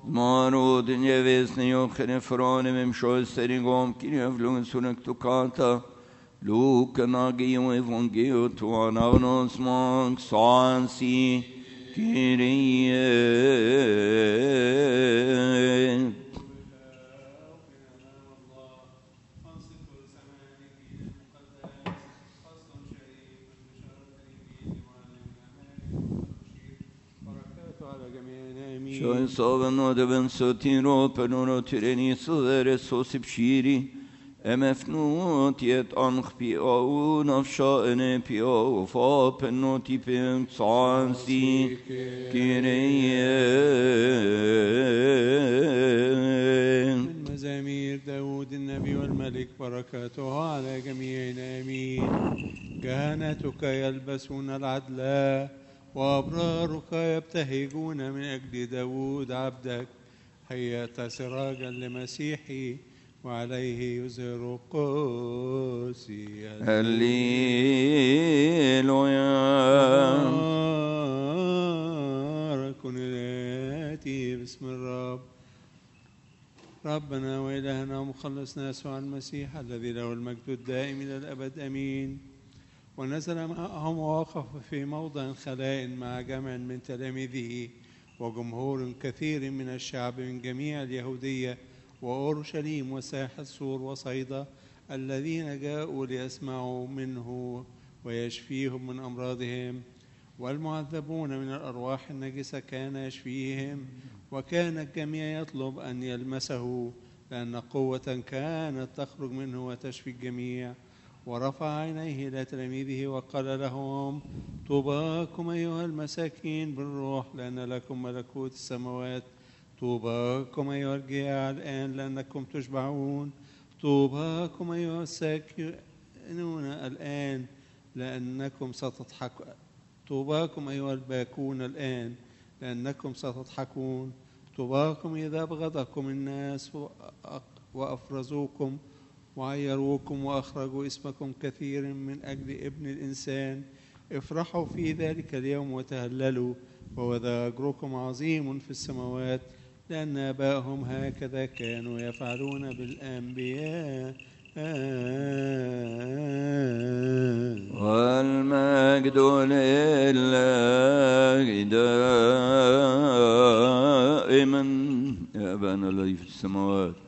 Marod nevesni ochene fronem sjösterigom kirjavlung sunak tukata. Luka nagio evangio tuan agnos mank sansi Kyrie. Şoy soven ödeven sötiro penoro tireni suvere sosip şiri emefnut yet anх pio nafşaene pio fa penoti pem sansi Kyrie. مزامير داود النبي والملك بركاته على جميعنا آمين. كهنتك يلبسون العدل وأبرارك يبتهجون من أجل داود عبدك. هيأت سراجا لمسيحي وعليه يزهر قوسي. هللويا. بارك الآتي باسم الرب. ربنا وإلهنا ومخلصنا يسوع المسيح الذي له المجد الدائم إلى الأبد آمين. ونزل معهم ووقف في موضع خلاء مع جمع من تلاميذه وجمهور كثير من الشعب من جميع اليهودية وأورشليم وساحل سور وصيدا الذين جاءوا ليسمعوا منه ويشفيهم من أمراضهم. والمعذبون من الأرواح النجسة كان يشفيهم. وكان الجميع يطلب أن يلمسه لأن قوة كانت تخرج منه وتشفي الجميع. ورفع عينيه إلى تلاميذه وقال لهم: طوباكم أيها المساكين بالروح لأن لكم ملكوت السماوات. طوباكم أيها الجياع الآن لأنكم تشبعون. طوباكم أيها الساكنون الآن لأنكم ستضحكون. طوباكم أيها الباكون الآن لأنكم ستضحكون. طوباكم إذا أبغضكم الناس وأفرزوكم وعيروكم وأخرجوا اسمكم كثير من أجل ابن الإنسان. افرحوا في ذلك اليوم وتهللوا وذا أجركم عظيم في السماوات لأن آباءهم هكذا كانوا يفعلون بالأنبياء. والمجد لله دائما يا أبانا الذي في السماوات